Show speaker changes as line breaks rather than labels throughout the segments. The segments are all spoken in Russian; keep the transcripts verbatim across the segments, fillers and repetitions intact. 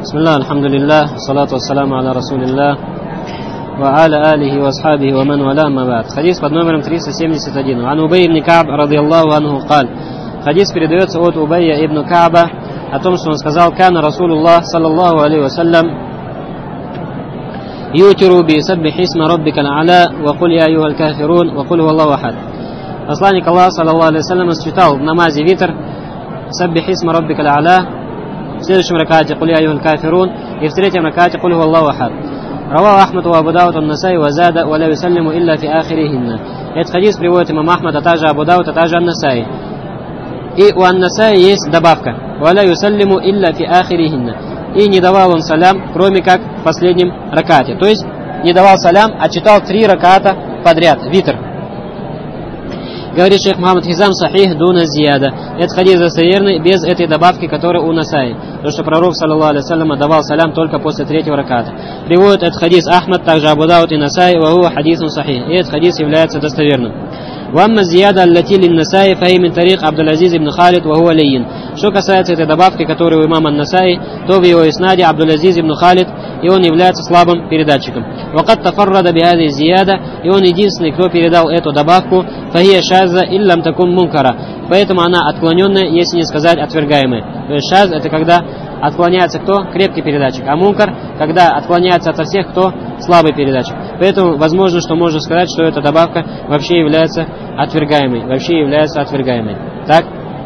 Бисмилlah, алхамдулиллах, салату вассаламу аля расулиллах, ва аля алихи ва асхабихи ва ман валя амма ба'д. Хадис под номером триста семьдесят один. Ан Убай ибн Ка'б, радиаллаху анху, каль. Хадис передается от Убайя ибн Ка'ба о том, что он сказал: «Кана Расулуллах, саллаллаху алейхи вассалям, ютиру би саббихи исма раббика аль-а'ля, ва куль я айюхаль кафирун, ва куль хуаллаху ахад». Посланник Аллаха, саллаллаху алейхи вассалям, читал в намазе витр «Саббихи исма раббика аль-а'ля», в следующем ракате «Куль я айюхаль кафирун» и в третьем ракате «Куль хуаллаху ахад». Раваху Ахмад ва Абу Дауд ан-Насаи ва зада ва ла юсаллиму илля фи ахирихинна. Этот хадис приводит имам Ахмад, а также Абу Дауд, а также ан-Насаи. И у ан-Насаи есть добавка «Ва ла юсаллиму илля фи ахирихинна». И не давал он салям, кроме как в последнем ракате. То есть не давал салям, а читал три раката подряд, витр. Говорит шейх Мухаммад Хизам: сахих дуна зияда. Этот хадис достоверный без этой добавки, которая у Насаи. То, что пророк, саллаллаху алейхи вассалям, давал салям только после третьего раката. Приводит этот хадис Ахмад, также Абу Дауд и Насаи, ва хуа хадисун сахих. И этот хадис является достоверным. Вамма зияда аллати лин Насаи фаи мин тарик Абдул-Азиз ибн Халид ва хуа лейин. Что касается этой добавки, которая у имама Насаи, то в его иснаде Абдул-Азиз ибн Халид, и он является слабым передатчиком. Вакат тафаррада бихади зияда, и он единственный, кто передал эту добавку, фахия шаза иллам такун мункара. Поэтому она отклоненная, если не сказать отвергаемая. То есть шаз — это когда отклоняется кто? Крепкий передатчик. А мункар — когда отклоняется ото всех, кто слабый передатчик. Поэтому возможно, что можно сказать, что эта добавка вообще является отвергаемой. Вообще является отвергаемой. Так?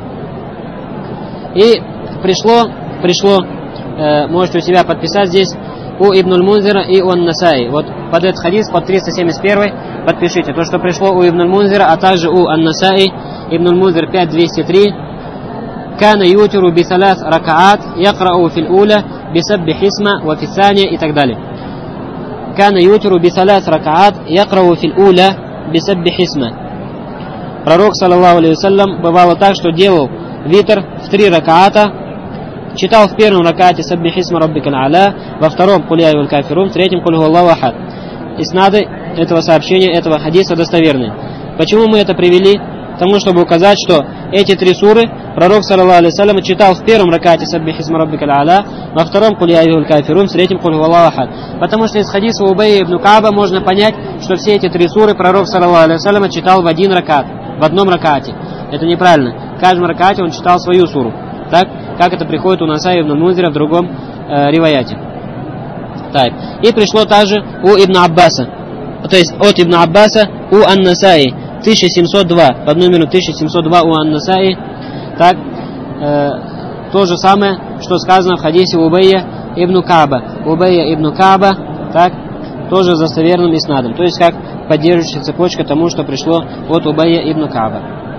И пришло, пришло, э, можете у себя подписать здесь, у Ибн аль-Мунзира и у ан-Насаи. Вот под этот хадис, под триста семьдесят один, подпишите. То, что пришло у Ибн аль-Мунзира, а также у ан-Насаи. Ибн аль-Мунзир пять двести три. Кана ютиру би салат ракаат, якрау фил уля, би сабби хисма, ва фисания и так далее. Кана ютиру би салат ракаат, якрау фил уля, би сабби хисма. Пророк, саллаллаху алейхи вассалям, бывало так, что делал витр в три ракаата, читал в первом ракате «Саббих исма раббика аль-а'ля», во втором «Куль я айюхаль кафирун», в третьем «Куль хуаллаху ахад». Иснады этого сообщения, этого хадиса достоверны. Почему мы это привели? Потому, чтобы указать, что эти три суры пророк, саллаллаху алейхи вассалям, читал в первом ракате «Саббих исма раббика аль-а'ля», во втором «Куль я айюхаль кафирун», в третьем «Куль хуаллаху ахад». Потому что из хадиса Убайя ибн Кааба можно понять, что все эти три суры пророк, саллаллаху алейхи вассалям, читал в один ракат, в одном ракате. Это неправильно. В каждом ракате он читал свою суру. Так, как это приходит у Насаи ибн Мунзира в другом э, риваяте. Так. И пришло также у Ибн Аббаса, то есть от Ибн Аббаса у ан-Насаи, тысяча семьсот два, под номером тысяча семьсот два у ан-Насаи. Так, э, то же самое, что сказано в хадисе Убайя ибн Кааба. Убайя ибн Кааба, так, тоже с достоверным иснадом. То есть как поддерживающая цепочка тому, что пришло от Убайя ибн Кааба.